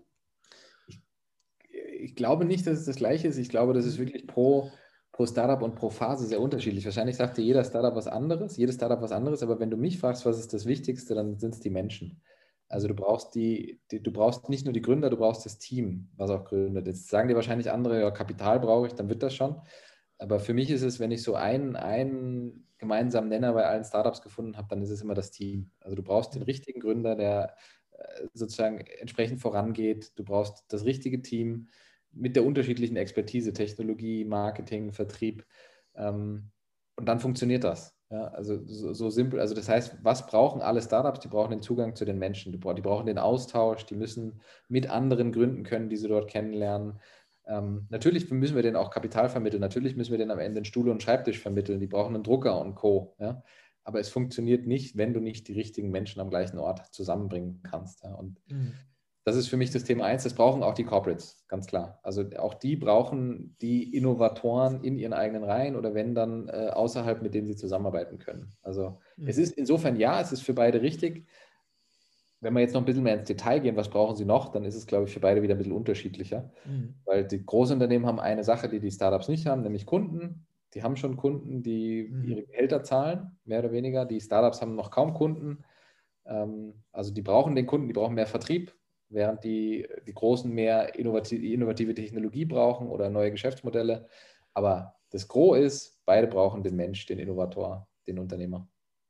Ich glaube nicht, dass es das Gleiche ist. Ich glaube, das ist wirklich pro Startup und pro Phase sehr unterschiedlich. Wahrscheinlich sagt dir jedes Startup was anderes, aber wenn du mich fragst, was ist das Wichtigste, dann sind es die Menschen. Also du brauchst du brauchst nicht nur die Gründer, du brauchst das Team, was auch gründet. Jetzt sagen dir wahrscheinlich andere, ja, Kapital brauche ich, dann wird das schon. Aber für mich ist es, wenn ich so einen gemeinsamen Nenner bei allen Startups gefunden habe, dann ist es immer das Team. Also du brauchst den richtigen Gründer, der sozusagen entsprechend vorangeht. Du brauchst das richtige Team mit der unterschiedlichen Expertise, Technologie, Marketing, Vertrieb. Und dann funktioniert das. Ja, also so simpel. Also das heißt, was brauchen alle Startups? Die brauchen den Zugang zu den Menschen. Die brauchen den Austausch. Die müssen mit anderen gründen können, die sie dort kennenlernen. Natürlich müssen wir denen auch Kapital vermitteln. Natürlich müssen wir denen am Ende einen Stuhl und einen Schreibtisch vermitteln. Die brauchen einen Drucker und Co. Ja? Aber es funktioniert nicht, wenn du nicht die richtigen Menschen am gleichen Ort zusammenbringen kannst. Ja? Und das ist für mich das Thema eins. Das brauchen auch die Corporates, ganz klar. Also auch die brauchen die Innovatoren in ihren eigenen Reihen oder wenn dann außerhalb, mit denen sie zusammenarbeiten können. Also es ist insofern, ja, es ist für beide richtig. Wenn wir jetzt noch ein bisschen mehr ins Detail gehen, was brauchen sie noch, dann ist es, glaube ich, für beide wieder ein bisschen unterschiedlicher. Weil die Großunternehmen haben eine Sache, die die Startups nicht haben, nämlich Kunden. Die haben schon Kunden, die ihre Gehälter zahlen, mehr oder weniger. Die Startups haben noch kaum Kunden. Also die brauchen den Kunden, die brauchen mehr Vertrieb, während die Großen mehr innovative Technologie brauchen oder neue Geschäftsmodelle. Aber das Gros ist, beide brauchen den Mensch, den Innovator, den Unternehmer.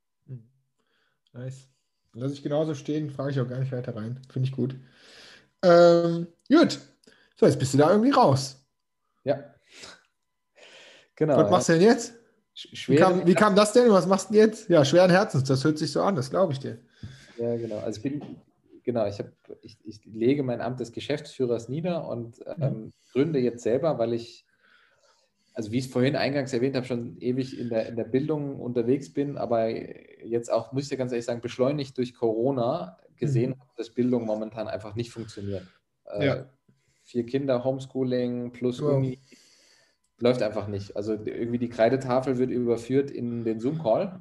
Nice. Lass ich genauso stehen, frage ich auch gar nicht weiter rein. Finde ich gut. Gut. So, jetzt bist du da irgendwie raus. Ja, genau. Was machst du denn jetzt? Wie kam das denn? Was machst du denn jetzt? Ja, schweren Herzens, das hört sich so an, das glaube ich dir. Ja, genau. Also ich lege mein Amt des Geschäftsführers nieder und gründe jetzt selber, weil ich, also wie ich es vorhin eingangs erwähnt habe, schon ewig in der Bildung unterwegs bin, aber jetzt auch, muss ich dir ganz ehrlich sagen, beschleunigt durch Corona gesehen habe, dass Bildung momentan einfach nicht funktioniert. Ja. 4 Kinder, Homeschooling plus Wow. Uni, läuft einfach nicht. Also irgendwie die Kreidetafel wird überführt in den Zoom-Call.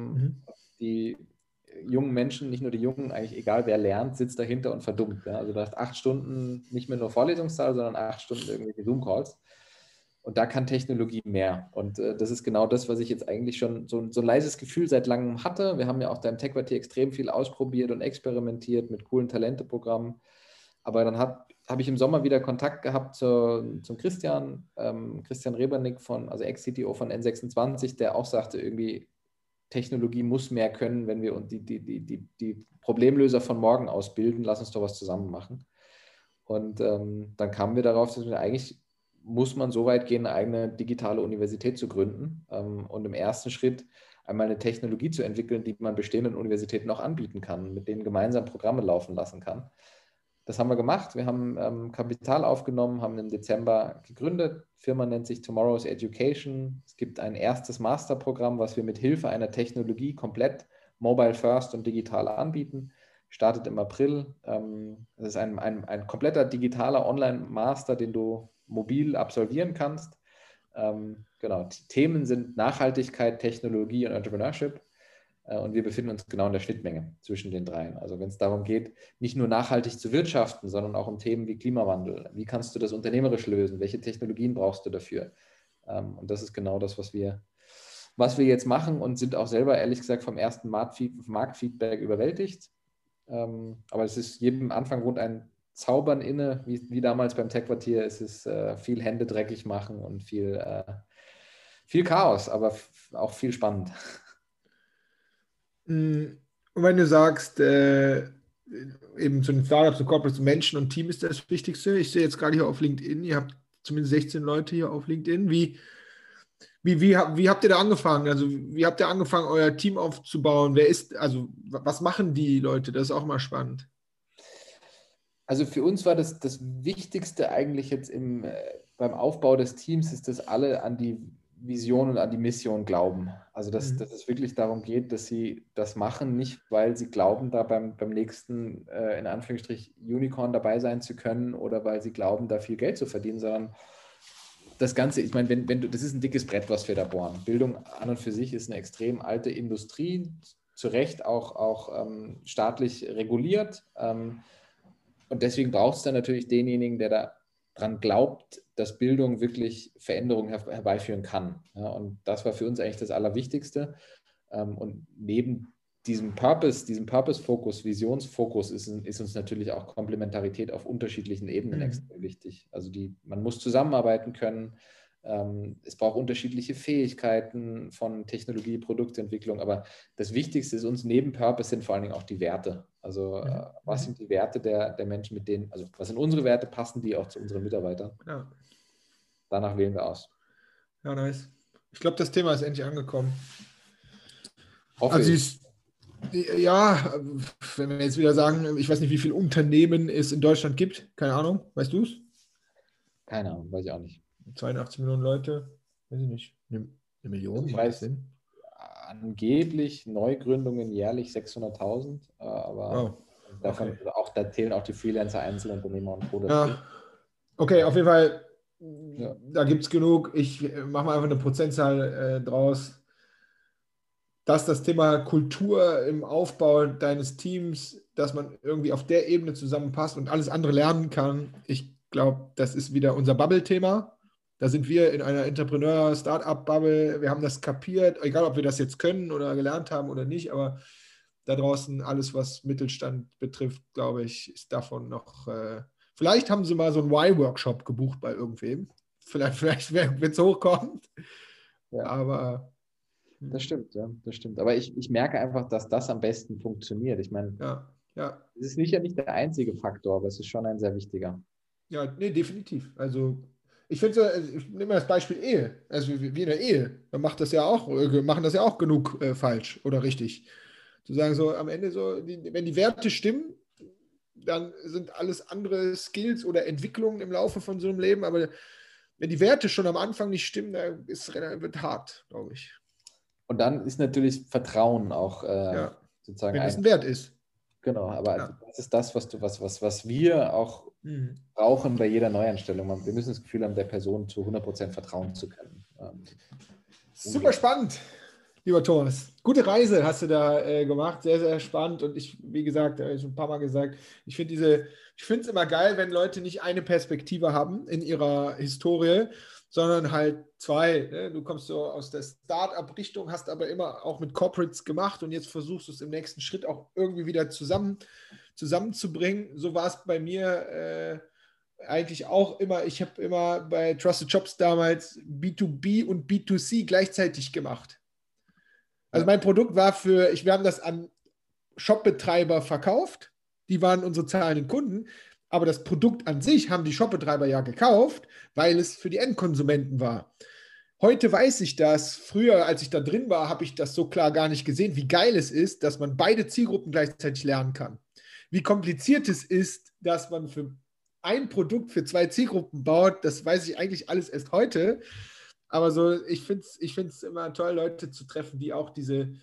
Die jungen Menschen, nicht nur die Jungen, eigentlich egal wer lernt, sitzt dahinter und verdummt. Ja? Also du hast 8 Stunden nicht mehr nur Vorlesungssaal, sondern 8 Stunden irgendwelche Zoom-Calls. Und da kann Technologie mehr. Und das ist genau das, was ich jetzt eigentlich schon so ein leises Gefühl seit langem hatte. Wir haben ja auch da im Tech-Quartier extrem viel ausprobiert und experimentiert mit coolen Talenteprogrammen. Aber dann habe ich im Sommer wieder Kontakt gehabt zum Christian Rebernick, also Ex-CTO von N26, der auch sagte, irgendwie Technologie muss mehr können, wenn wir die Problemlöser von morgen ausbilden, lass uns doch was zusammen machen. Und dann kamen wir darauf, dass wir eigentlich muss man so weit gehen, eine eigene digitale Universität zu gründen und im ersten Schritt einmal eine Technologie zu entwickeln, die man bestehenden Universitäten auch anbieten kann, mit denen gemeinsam Programme laufen lassen kann. Das haben wir gemacht. Wir haben Kapital aufgenommen, haben im Dezember gegründet. Die Firma nennt sich Tomorrow's Education. Es gibt ein erstes Masterprogramm, was wir mit Hilfe einer Technologie komplett mobile first und digital anbieten. Startet im April. Das ist ein kompletter digitaler Online-Master, den du mobil absolvieren kannst. Genau. Die Themen sind Nachhaltigkeit, Technologie und Entrepreneurship. Und wir befinden uns genau in der Schnittmenge zwischen den dreien. Also wenn es darum geht, nicht nur nachhaltig zu wirtschaften, sondern auch um Themen wie Klimawandel. Wie kannst du das unternehmerisch lösen? Welche Technologien brauchst du dafür? Und das ist genau das, was wir jetzt machen und sind auch selber, ehrlich gesagt, vom ersten Marktfeedback überwältigt. Aber es ist jedem Anfang rund ein Zaubern inne, wie damals beim Tech-Quartier. Es ist viel Hände dreckig machen und viel Chaos, aber auch viel spannend. Und wenn du sagst, eben zu den Startups, zu Corporates, Menschen und Team ist das Wichtigste. Ich sehe jetzt gerade hier auf LinkedIn, ihr habt zumindest 16 Leute hier auf LinkedIn. Wie habt ihr da angefangen? Also wie habt ihr angefangen, euer Team aufzubauen? Also was machen die Leute? Das ist auch mal spannend. Also für uns war das Wichtigste eigentlich jetzt beim Aufbau des Teams, ist, dass alle an die Vision und an die Mission glauben. Also dass es wirklich darum geht, dass sie das machen, nicht weil sie glauben, da beim nächsten, in Anführungsstrich, Unicorn dabei sein zu können oder weil sie glauben, da viel Geld zu verdienen, sondern das Ganze, ich meine, das ist ein dickes Brett, was wir da bohren. Bildung an und für sich ist eine extrem alte Industrie, zu Recht auch staatlich reguliert. Und deswegen braucht es dann natürlich denjenigen, der daran glaubt, dass Bildung wirklich Veränderungen herbeiführen kann. Ja, und das war für uns eigentlich das Allerwichtigste. Und neben diesem Purpose-Fokus, Visionsfokus ist uns natürlich auch Komplementarität auf unterschiedlichen Ebenen extrem wichtig. Also man muss zusammenarbeiten können. Es braucht unterschiedliche Fähigkeiten von Technologie, Produktentwicklung, aber das Wichtigste ist uns neben Purpose sind vor allen Dingen auch die Werte. Also was sind die Werte der Menschen, mit denen, also was sind unsere Werte, passen die auch zu unseren Mitarbeitern? Ja. Danach wählen wir aus. Ja, nice. Ich glaube, das Thema ist endlich angekommen. Hoffe ich. Ja, wenn wir jetzt wieder sagen, ich weiß nicht, wie viele Unternehmen es in Deutschland gibt, keine Ahnung, weißt du es? Keine Ahnung, weiß ich auch nicht. 82 Millionen Leute, weiß ich nicht, eine Million, Also ich macht das weiß, Sinn? angeblich Neugründungen jährlich 600.000, aber davon da zählen auch die Freelancer, Einzelunternehmer und Co. dazu. Ja, okay, auf jeden Fall, Ja. da gibt es genug. Ich mache mal einfach eine Prozentzahl draus, dass das Thema Kultur im Aufbau deines Teams, dass man irgendwie auf der Ebene zusammenpasst und alles andere lernen kann. Ich glaube, das ist wieder unser Bubble-Thema. Da sind wir in einer Entrepreneur-Startup-Bubble. Wir haben das kapiert, egal ob wir das jetzt können oder gelernt haben oder nicht, aber da draußen alles, was Mittelstand betrifft, glaube ich, ist davon noch. Vielleicht haben sie mal so einen Y-Workshop gebucht bei irgendwem. Vielleicht wenn es hochkommt. Ja. Aber. Das stimmt, ja, das stimmt. Aber ich merke einfach, dass das am besten funktioniert. Ich meine, es ist nicht der einzige Faktor, aber es ist schon ein sehr wichtiger. Ja, nee, definitiv. Also ich finde, ich nehme mal das Beispiel Ehe. Also wie in der Ehe. Man macht das ja auch, machen das ja auch genug falsch oder richtig. Zu sagen, so am Ende so, wenn die Werte stimmen, dann sind alles andere Skills oder Entwicklungen im Laufe von so einem Leben. Aber wenn die Werte schon am Anfang nicht stimmen, dann wird hart, glaube ich. Und dann ist natürlich Vertrauen auch sozusagen wenn es ein Wert ist. Genau, aber das ist das, was wir auch brauchen bei jeder Neueinstellung. Wir müssen das Gefühl haben, der Person zu 100% vertrauen zu können. Super spannend, lieber Thomas. Gute Reise hast du da gemacht, sehr, sehr spannend. Und wie gesagt, schon ein paar Mal gesagt, ich finde es immer geil, wenn Leute nicht eine Perspektive haben in ihrer Historie, sondern halt zwei. Ne? Du kommst so aus der Start-up-Richtung, hast aber immer auch mit Corporates gemacht und jetzt versuchst du es im nächsten Schritt auch irgendwie wieder zusammenzubringen. So war es bei mir eigentlich auch immer. Ich habe immer bei Trusted Shops damals B2B und B2C gleichzeitig gemacht. Also mein Produkt war wir haben das an Shopbetreiber verkauft. Die waren unsere zahlenden Kunden. Aber das Produkt an sich haben die Shopbetreiber ja gekauft, weil es für die Endkonsumenten war. Heute weiß ich das. Früher, als ich da drin war, habe ich das so klar gar nicht gesehen, wie geil es ist, dass man beide Zielgruppen gleichzeitig lernen kann. Wie kompliziert es ist, dass man für ein Produkt für zwei Zielgruppen baut, das weiß ich eigentlich alles erst heute. Aber so, ich finde es immer toll, Leute zu treffen, die auch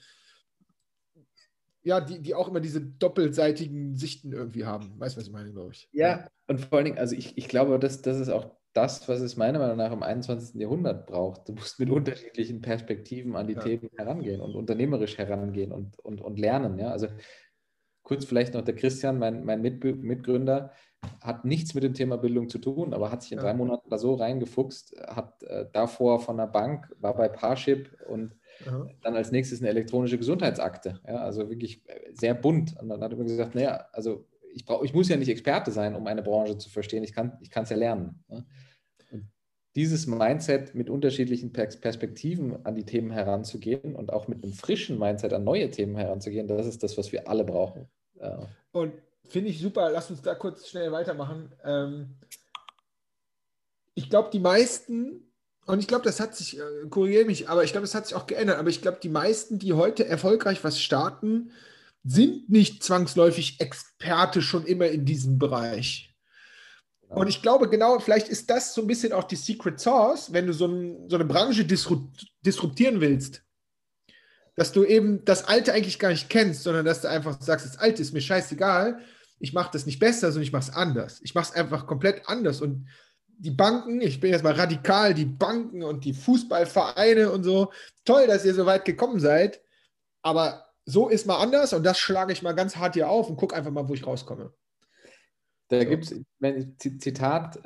die auch immer diese doppelseitigen Sichten irgendwie haben. Weißt du, was ich meine, glaube ich. Ja, und vor allen Dingen, also ich glaube, das ist auch das, was es meiner Meinung nach im 21. Jahrhundert braucht. Du musst mit unterschiedlichen Perspektiven an die Themen herangehen und unternehmerisch herangehen und lernen. Ja? Also kurz vielleicht noch der Christian, mein Mitgründer, hat nichts mit dem Thema Bildung zu tun, aber hat sich in 3 Monaten da so reingefuchst, hat davor von der Bank, war bei Parship und dann als nächstes eine elektronische Gesundheitsakte. Ja, also wirklich sehr bunt. Und dann hat er mir gesagt, naja, also ich muss ja nicht Experte sein, um eine Branche zu verstehen. Ich kann es ja lernen. Ja. Und dieses Mindset mit unterschiedlichen Perspektiven an die Themen heranzugehen und auch mit einem frischen Mindset an neue Themen heranzugehen, das ist das, was wir alle brauchen. Ja. Und finde ich super. Lass uns da kurz schnell weitermachen. Ich glaube, die meisten, und ich glaube, das hat sich, korrigiere mich, aber ich glaube, das hat sich auch geändert, aber ich glaube, die meisten, die heute erfolgreich was starten, sind nicht zwangsläufig Experte schon immer in diesem Bereich. Genau. Und ich glaube, genau, vielleicht ist das so ein bisschen auch die Secret Sauce, wenn du so eine Branche disruptieren willst. Dass du eben das Alte eigentlich gar nicht kennst, sondern dass du einfach sagst, das Alte ist mir scheißegal, ich mache das nicht besser, sondern ich mache es anders. Ich mache es einfach komplett anders. Und die Banken, ich bin jetzt mal radikal, die Banken und die Fußballvereine und so, toll, dass ihr so weit gekommen seid, aber so ist mal anders und das schlage ich mal ganz hart hier auf und gucke einfach mal, wo ich rauskomme. Da gibt es ein Zitat,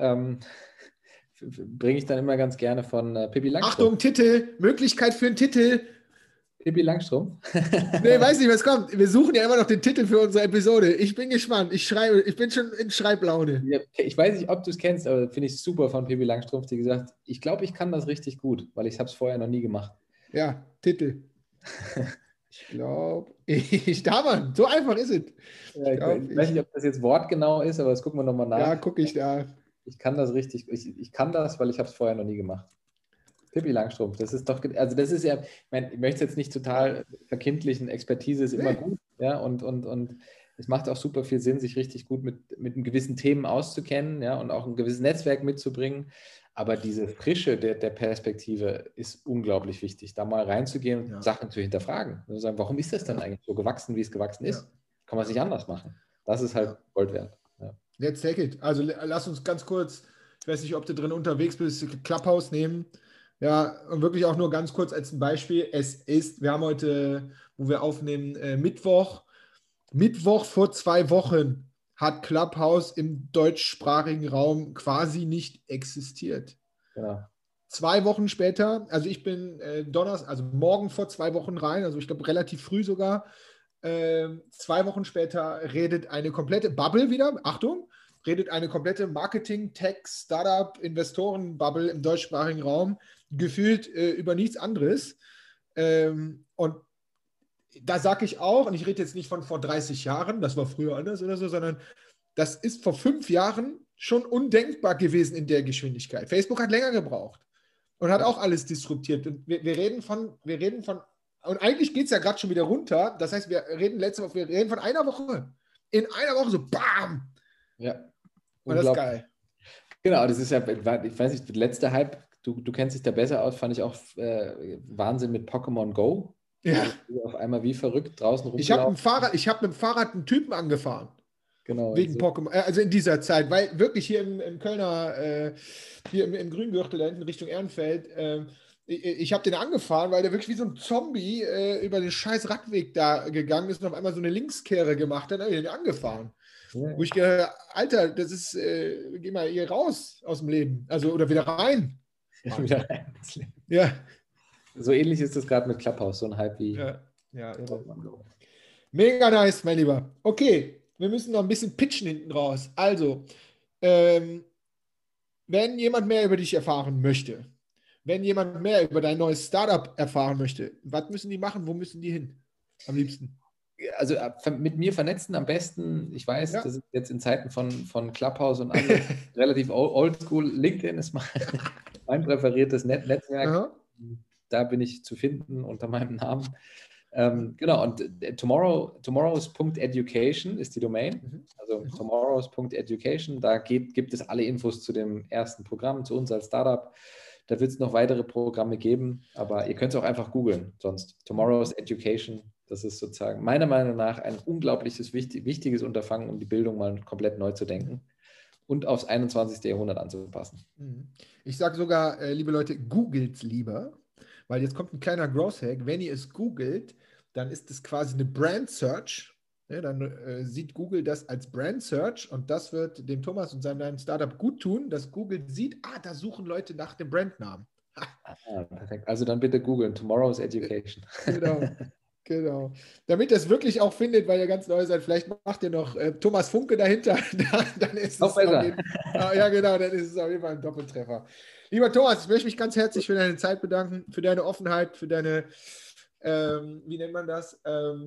bringe ich dann immer ganz gerne von Pippi Langstrumpf. Achtung, Titel, Möglichkeit für einen Titel. Pippi Langstrumpf? Nee, weiß nicht, was kommt. Wir suchen ja immer noch den Titel für unsere Episode. Ich bin gespannt. Ich bin schon in Schreiblaune. Ja, ich weiß nicht, ob du es kennst, aber finde ich super von Pippi Langstrumpf, die gesagt, ich glaube, ich kann das richtig gut, weil ich habe es vorher noch nie gemacht. Ja, Titel. Ich glaube, Mann, so einfach ist es. Ich weiß nicht, ob das jetzt wortgenau ist, aber das gucken wir nochmal nach. Ja, gucke ich da. Ich kann das richtig, ich kann das, weil ich habe es vorher noch nie gemacht. Pippi Langstrumpf, das ist doch, also das ist ja, ich möchte es jetzt nicht total verkindlichen, Expertise ist immer gut, ja, und es macht auch super viel Sinn, sich richtig gut mit einem gewissen Themen auszukennen, ja, und auch ein gewisses Netzwerk mitzubringen, aber diese Frische der Perspektive ist unglaublich wichtig, da mal reinzugehen und Sachen zu hinterfragen, und zu sagen, warum ist das dann eigentlich so gewachsen, wie es gewachsen ist? Kann man es nicht anders machen? Das ist halt Gold wert. Ja. Let's take it. Also lass uns ganz kurz, ich weiß nicht, ob du drin unterwegs bist, Clubhouse nehmen. Ja, und wirklich auch nur ganz kurz als ein Beispiel. Wir haben heute, wo wir aufnehmen, Mittwoch. Mittwoch vor 2 Wochen hat Clubhouse im deutschsprachigen Raum quasi nicht existiert. Genau. 2 Wochen später, also ich bin also morgen vor 2 Wochen rein, also ich glaube relativ früh sogar. 2 Wochen später redet eine komplette Bubble wieder, Achtung, redet eine komplette Marketing, Tech, Startup, Investoren-Bubble im deutschsprachigen Raum, gefühlt über nichts anderes. Und da sage ich auch, und ich rede jetzt nicht von vor 30 Jahren, das war früher anders oder so, sondern das ist vor 5 Jahren schon undenkbar gewesen in der Geschwindigkeit. Facebook hat länger gebraucht und hat auch alles disruptiert. Und wir reden von, und eigentlich geht es ja gerade schon wieder runter. Das heißt, wir reden von einer Woche. In einer Woche so BAM! Ja. Und das ist geil. Genau, das ist ja, ich weiß nicht, der letzte Hype, du kennst dich da besser aus, fand ich auch Wahnsinn mit Pokémon Go. Ja. Auf einmal wie verrückt draußen rumgelaufen. Ich habe mit dem Fahrrad einen Typen angefahren. Genau. Wegen so. Pokémon, also in dieser Zeit, weil wirklich hier im Kölner, hier im Grüngürtel, da hinten Richtung Ehrenfeld, ich habe den angefahren, weil der wirklich wie so ein Zombie über den scheiß Radweg da gegangen ist und auf einmal so eine Linkskehre gemacht hat, dann habe ich den angefahren. Ja. Wo ich gedacht, Alter, das ist, geh mal hier raus aus dem Leben. Also, oder wieder rein. Ja, wieder rein ins Leben. Ja. So ähnlich ist es gerade mit Clubhouse, so ein Hype wie. Ja. Mega nice, mein Lieber. Okay, wir müssen noch ein bisschen pitchen hinten raus. Also, wenn jemand mehr über dich erfahren möchte, wenn jemand mehr über dein neues Startup erfahren möchte, was müssen die machen? Wo müssen die hin? Am liebsten. Also mit mir vernetzen am besten. Ich weiß, das ist jetzt in Zeiten von Clubhouse und alles relativ oldschool. LinkedIn ist mein präferiertes Netzwerk. Aha. Da bin ich zu finden unter meinem Namen. Genau, und tomorrows.education ist die Domain. Also tomorrows.education, da gibt es alle Infos zu dem ersten Programm, zu uns als Startup. Da wird es noch weitere Programme geben, aber ihr könnt es auch einfach googeln, sonst Tomorrows Education. Das ist sozusagen meiner Meinung nach ein unglaubliches, wichtiges Unterfangen, um die Bildung mal komplett neu zu denken und aufs 21. Jahrhundert anzupassen. Ich sage sogar, liebe Leute, googelt's lieber, weil jetzt kommt ein kleiner Growth-Hack. Wenn ihr es googelt, dann ist es quasi eine Brand-Search. Ja, dann sieht Google das als Brand-Search und das wird dem Thomas und seinem Startup gut tun, dass Google sieht, da suchen Leute nach dem Brandnamen. Perfekt. Also dann bitte googeln, Tomorrow's Education. Genau. Damit er es wirklich auch findet, weil ihr ganz neu seid, vielleicht macht ihr noch Thomas Funke dahinter, dann ist es ja genau, dann ist es auf jeden Fall ein Doppeltreffer. Lieber Thomas, ich möchte mich ganz herzlich für deine Zeit bedanken, für deine Offenheit, für deine, wie nennt man das?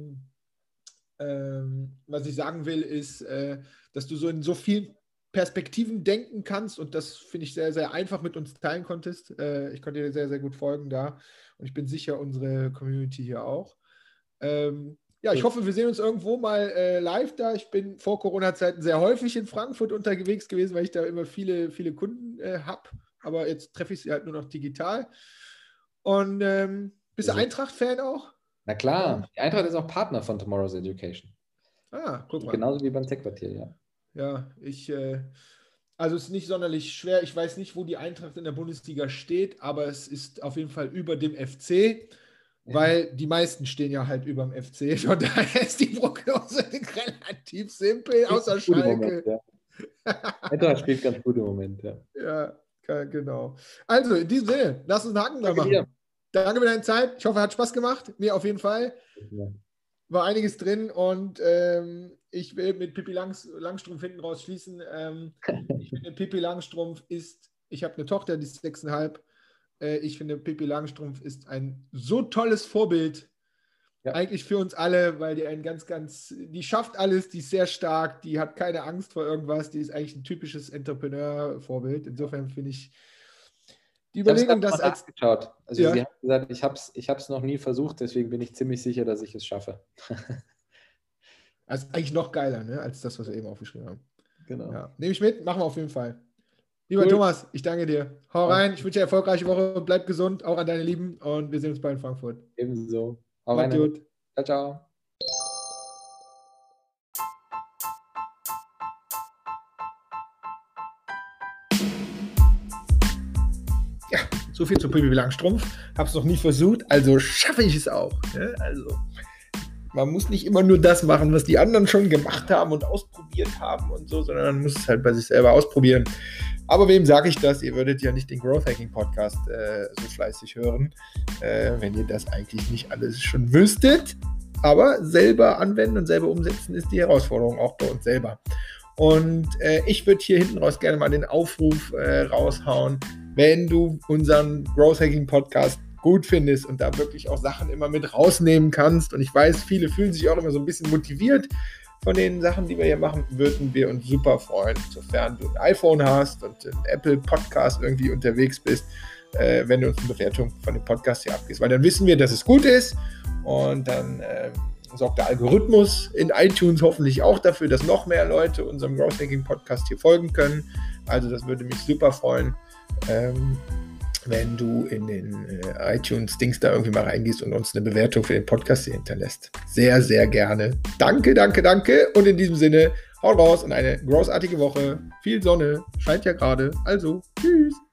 Was ich sagen will, ist, dass du so in so vielen Perspektiven denken kannst und das finde ich sehr, sehr einfach mit uns teilen konntest. Ich konnte dir sehr, sehr gut folgen da und ich bin sicher, unsere Community hier auch. Ich hoffe, wir sehen uns irgendwo mal live da. Ich bin vor Corona-Zeiten sehr häufig in Frankfurt unterwegs gewesen, weil ich da immer viele, viele Kunden habe. Aber jetzt treffe ich sie halt nur noch digital. Und bist du Eintracht-Fan auch? Na klar, die Eintracht ist auch Partner von Tomorrow's Education. Guck mal. Genauso wie beim Tech-Quartier, ja. Ja, also es ist nicht sonderlich schwer. Ich weiß nicht, wo die Eintracht in der Bundesliga steht, aber es ist auf jeden Fall über dem FC. Weil die meisten stehen ja halt über dem FC. Von daher ist die Prognose relativ simpel, außer Schalke. Eintracht spielt ganz gut im Moment, ja. Ja, genau. Also, in diesem Sinne, lass uns einen Haken da machen. danke für deine Zeit. Ich hoffe, hat Spaß gemacht. Mir auf jeden Fall. Ja. War einiges drin und ich will mit Pippi Langstrumpf hinten raus schließen. Ich finde, Pippi Langstrumpf ich habe eine Tochter, die ist 6,5. Ich finde, Pippi Langstrumpf ist ein so tolles Vorbild, eigentlich für uns alle, weil die schafft alles, die ist sehr stark, die hat keine Angst vor irgendwas, die ist eigentlich ein typisches Entrepreneur-Vorbild. Insofern finde ich die Überlegung, dass nachgeschaut. Also sie hat gesagt, ich habe es noch nie versucht, deswegen bin ich ziemlich sicher, dass ich es schaffe. Das ist eigentlich noch geiler, ne, als das, was wir eben aufgeschrieben haben. Genau. Ja, nehme ich mit, machen wir auf jeden Fall. Lieber Thomas, ich danke dir. Hau rein, ich wünsche dir eine erfolgreiche Woche, bleib gesund, auch an deine Lieben und wir sehen uns bald in Frankfurt. Ebenso. Hau rein. Gut. Ciao, ciao. Ja, so viel zu Pippi Langstrumpf. Hab's noch nie versucht, also schaffe ich es auch. Ne? Also, man muss nicht immer nur das machen, was die anderen schon gemacht haben und ausprobiert haben und so, sondern man muss es halt bei sich selber ausprobieren. Aber wem sage ich das? Ihr würdet ja nicht den Growth Hacking Podcast so fleißig hören, wenn ihr das eigentlich nicht alles schon wüsstet. Aber selber anwenden und selber umsetzen ist die Herausforderung auch bei uns selber. Und ich würde hier hinten raus gerne mal den Aufruf raushauen, wenn du unseren Growth Hacking Podcast gut findest und da wirklich auch Sachen immer mit rausnehmen kannst. Und ich weiß, viele fühlen sich auch immer so ein bisschen motiviert von den Sachen, die wir hier machen, würden wir uns super freuen, sofern du ein iPhone hast und ein Apple Podcast irgendwie unterwegs bist, wenn du uns eine Bewertung von dem Podcast hier abgibst. Weil dann wissen wir, dass es gut ist und dann sorgt der Algorithmus in iTunes hoffentlich auch dafür, dass noch mehr Leute unserem Growth Hacking Podcast hier folgen können. Also das würde mich super freuen, wenn du in den iTunes-Dings da irgendwie mal reingehst und uns eine Bewertung für den Podcast hier hinterlässt. Sehr, sehr gerne. Danke, danke, danke. Und in diesem Sinne, haut raus und eine großartige Woche. Viel Sonne, scheint ja gerade. Also, tschüss.